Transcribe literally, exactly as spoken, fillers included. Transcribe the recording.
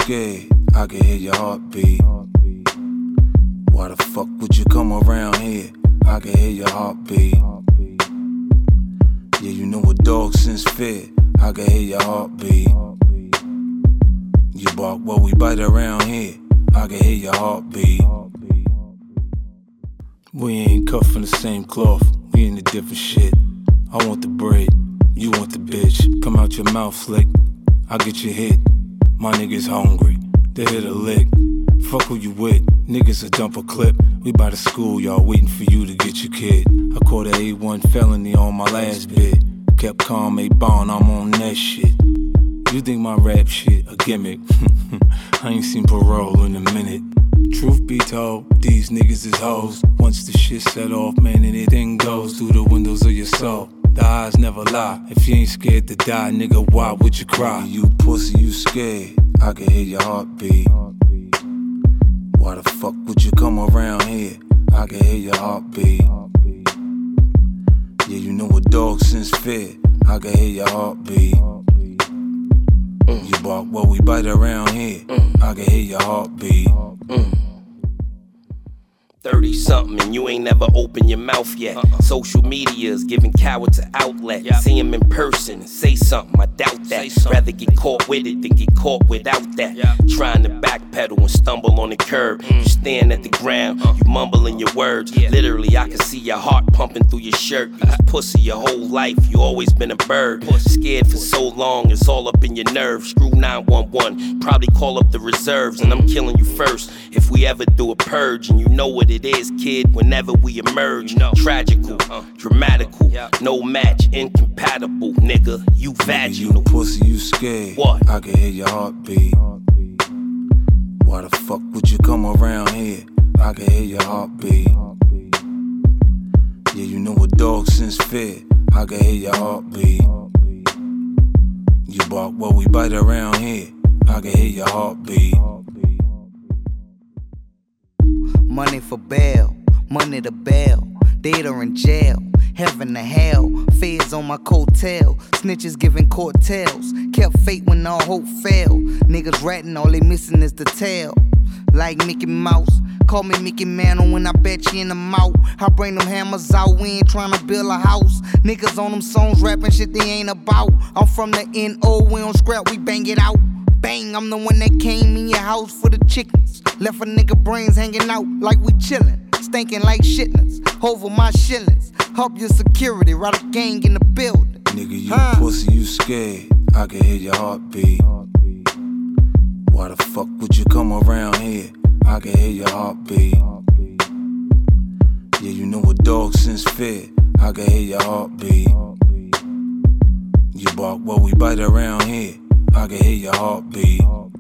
scared? I can hear your heartbeat. Why the fuck would you come around here? I can hear your heartbeat. Yeah, you know a dog sense fear. I can hear your heartbeat. You bark while we bite around here. I can hear your heartbeat. We ain't cut from the same cloth. We in a different shit. I want the bread, you want the bitch. Come out your mouth slick, I get you hit. My niggas hungry, they hit a lick. Fuck who you with, niggas a dump a clip. We by the school, y'all waiting for you to get your kid. I caught a A one felony on my last bit. Kept calm, a bond, I'm on that shit. You think my rap shit a gimmick? I ain't seen parole in a minute. Truth be told, these niggas is hoes. Once the shit set off, man, anything goes through the windows of your soul. The eyes never lie. If you ain't scared to die, nigga, why would you cry? You pussy, you scared. I can hear your heartbeat. Why the fuck would you come around here? I can hear your heartbeat. Yeah, you know a dog sense fear. I can hear your heartbeat. You bark while we bite around here. I can hear your heartbeat. thirty something and you ain't never opened your mouth yet. Uh-uh. Social media's giving cowards an outlet. Yep. See him in person and say something, I doubt that. Rather get caught with it than get caught without that. Yep. Trying to backpedal and stumble on the curb. Mm. You stand at the ground, uh. you mumbling your words. Yeah. Literally, I can see your heart pumping through your shirt. You was pussy your whole life, you always been a bird. Pussy. Scared for so long, it's all up in your nerves. Screw nine one one, probably call up the reserves. And I'm killing you first if we ever do a purge. And you know what it is, kid, whenever we emerge. You know. Tragical, uh, dramatical, yeah. No match, incompatible, nigga, you vaginal. Nigga, you pussy, you scared. What? I can hear your heartbeat. Why the fuck would you come around here? I can hear your heartbeat. Yeah, you know a dog sense fear. I can hear your heartbeat. You bark while we bite around here. I can hear your heartbeat. Money for bail, money to bail. Dead or in jail, heaven to hell. Feds on my coattail, snitches giving court tales. Kept fate when all hope failed. Niggas ratting, all they missing is the tail. Like Mickey Mouse, call me Mickey Mantle when I bet you in the mouth. I bring them hammers out, we ain't tryna build a house. Niggas on them songs rapping shit they ain't about. I'm from the N O, we don't scrap, we bang it out. Bang, I'm the one that came in your house for the chickens. Left a nigga brains hanging out like we chillin'. Stinking like shitness, over my shillings. Help your security, right a gang in the building. Nigga, you huh? Pussy, you scared. I can hear your heartbeat. Why the fuck would you come around here? I can hear your heartbeat. Yeah, you know a dog sense fear. I can hear your heartbeat. You bark while we bite around here. I can hear your heartbeat.